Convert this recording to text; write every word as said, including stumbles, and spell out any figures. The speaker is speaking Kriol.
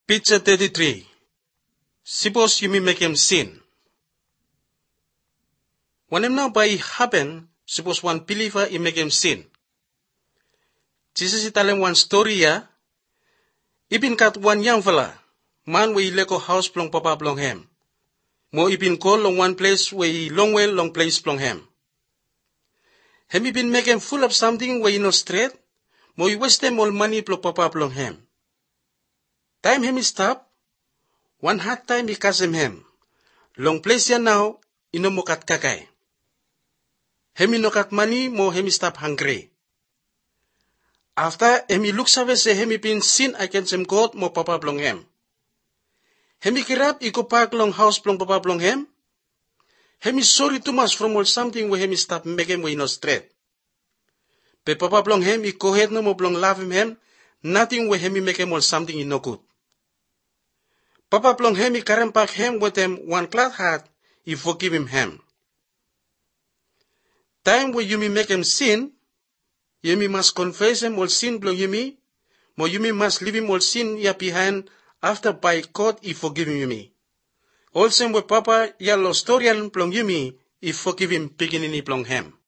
Picture thirty-three. Suppose you may make him sin. When him now by happen, suppose one believer he make him sin. Jesus tell him one story ya. Ibin kat one young fella, man we leko house plong papa plong hem. Mo ibin call long one place where he long way long place plong hem. Hem ibin make him full of something where he no straight. Mo he waste them all money plong papa plong hem. Time him stop. One hard time he catch him hem. Long place ya now, ino mo kat kakay. Hemi no kat money, mo hemi stop hungry. After hemi looks away say hemi been sin against him God mo papa blong hem. Hemi kirap iko park long house blong papa blong hem. Hemi sorry too much from all something where hemi stop make him we no straight. Pe papa blong hem iko head no mo blong love him hem. Nothing where hemi make him all something in no good. Papa plong him he carry back him with him one glad heart, he forgive him him. Time where you may make him sin, you may must confess him all sin plong you me, mo you may must leave him all sin ya behind after by God he forgive him you me. Also where Papa ya lo storian plong you me, he forgive him beginning plong him.